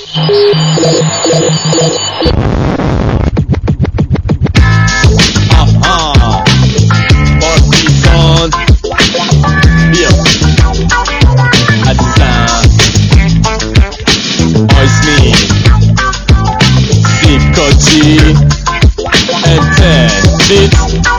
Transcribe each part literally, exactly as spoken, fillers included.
آها پارتیزان بیا عزیزم آیزمی سیب کاچی انتن لیت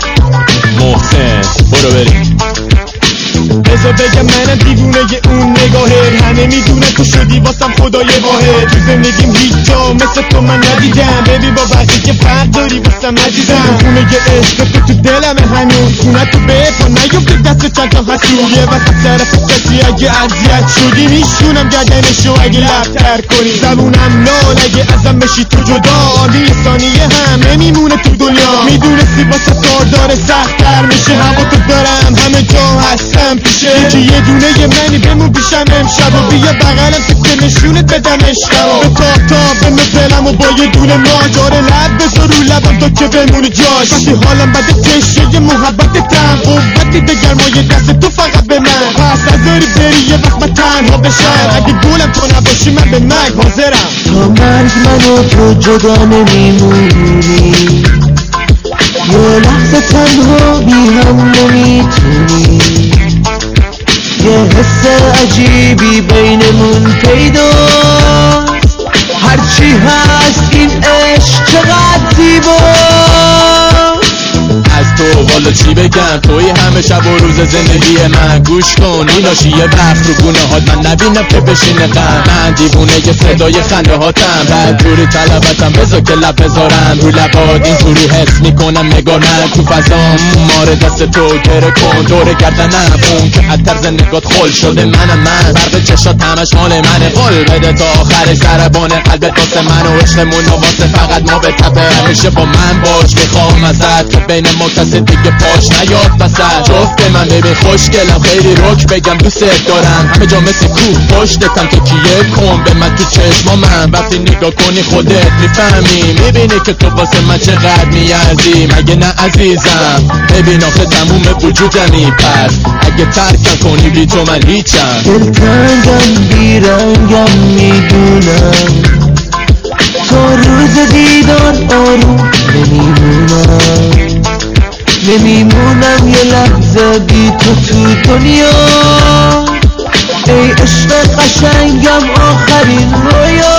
محسن برو بریم بذار بگم منم دیوونه اون نگاهه، همه میدونن تو شدی واسم خدای واحد. تو زندگیم هیچ جا مثل تو من ندیدم، ببین با وقتی که فرق داری واسم عزیزم. خونه یه عشق تو تو دلمه هنوز، خونه تو بپا نیفته دست چند تا حسود. یه وسط طرف کسی اگه اذیت شدی میشونم گردنشو اگه لبتر کنی. زبونم لال اگه ازم بشی تو جدا، یه ثانیه هم نمیمونه تو دنیا. میدونستی واسه کار داره سخت‌تر میشه، هوا تو دارم همه جا هستم پیشه. یکی یه دونه یه منی بمون پیشم امشب و بیا بغلم که نشونت بدم عشقم. به تاب تاب به دلم و با یه دونه ماجار لب بذار رو لبم تا که بمونه جاش. وقتی حالم بده تشه یه محبتتم، قوتی دگرمای دست تو فقط به من. پس ازاری بری یه وقت من تنها بشم، اگه گولم تو نباشی من به مرگ حاضرم. تا مرگ منو تو جدا نمیمونی، یه لحظه تنها بی هم نمیتونی. یه حس عجیبی بینمون پیداست، هرچی هست این عشق چقدر زیباست. از تو والا چی بگم، توی همه شب و روز زندگی من. گوش کن این لاشی وقت رو گونه هات من نبینم که بشینه غم. من دیوونه یه صدای خنده هاتم، بعد جوری طلبتم بذار که لب بذارم رو لبات. اینجوری حس میکنم نگاه من تو فضام، ماره دست تو گره کن دور گردنم. اون که از طرز نگات خل شده منم من، برق چشات همش مال منه. قول بده تا آخر ضربان قلبت واسه من و عشقمون واسه فقط ما به تپه. همیشه با من باش میخوام ازت که بین ما کسی دیگه پاش نیاد وسط. جفت من ببین خوشگلم خیلی رک بگم دوست دارم، همه جا مثل کوه پشتتم که کیه کن به من تو چشما من. وقتی نگاه کنی خودت میفهمی، میبینی که تو واسه من چقدر میارزی. مگه نه عزیزم ببین آخه تموم وجودمی، پس اگه ترکم کنی بی تو من هیچم. دلتنگم بیرنگم میدونم، تا روز دیدار آروم نمیمونم. نمیمونم یه لحظه بی تو تو دنیا، ای عشق قشنگم آخرین رویا.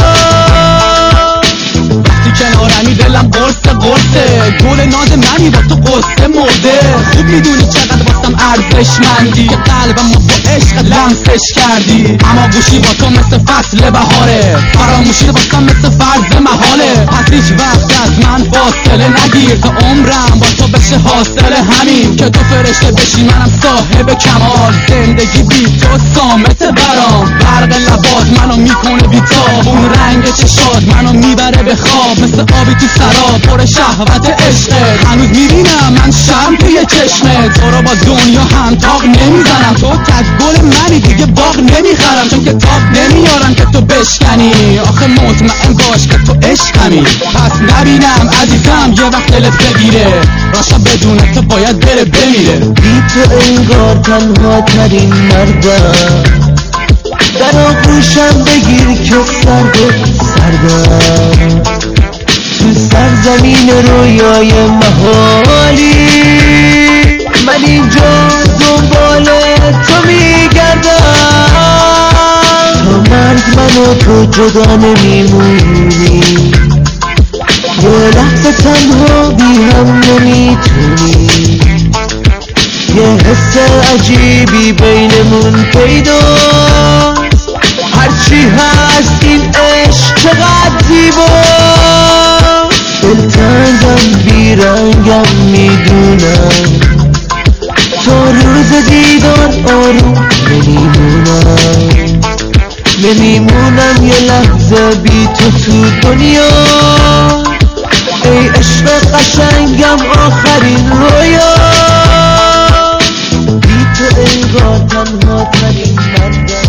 وقتی کنارمی دلم قرصه قرصه، گل ناز منی با تو قصه مرده. خوب میدونی چقدر واسم ارزشمندی، قلبم با عشق لمسش کردی. اما گوشی با تو مثل فصل بهاره، فراموشی واسم مثل فرض محاله. پس هیچ وقت از من فاصله نگیر، تا عمرم با تو بشه حاصل همین که تو فرشته بشی منم صاحب کمال. زندگی بی تو صامت برام، برق لبات منو میکنه بی تاب. اون رنگ چشات منو میبره به خواب، مثل آبی تو سراب پر شهوت عشقه. هنوز میبینم من شرم توی چشمه، تو رو با دنیا هم تاق نمیزنم. تو تک گل منی دیگه باغ نمیخرم، چون که تاق نمیارم که تو بشکنی. آخه مطمئن باش که تو عشقمی، پس نبینم عزیزم یه وقت دلت بگیره. راشا بدونه تو باید بره بمیره. بی تو انگار تنها ترین مردم، در آغوشم بگیر که سرد سردم. تو سرزمین رویای محالی من اینجا دنبال تو میگردم. تا مرگ منو تو جدا نمیمونی، یه لحظه تنها بی هم نمیتونی. یه حس عجیبی بینمون پیداست، هرچی هست این عشق چقدر زیباست. دلتنگم بیرنگم میدونم، تا روز دیدار آروم نمیمونم. نمیمونم یه لحظه بی تو تو دنیا، ای عشق قشنگم آخرین رویا. بی تو انگار تنها ترین مردم.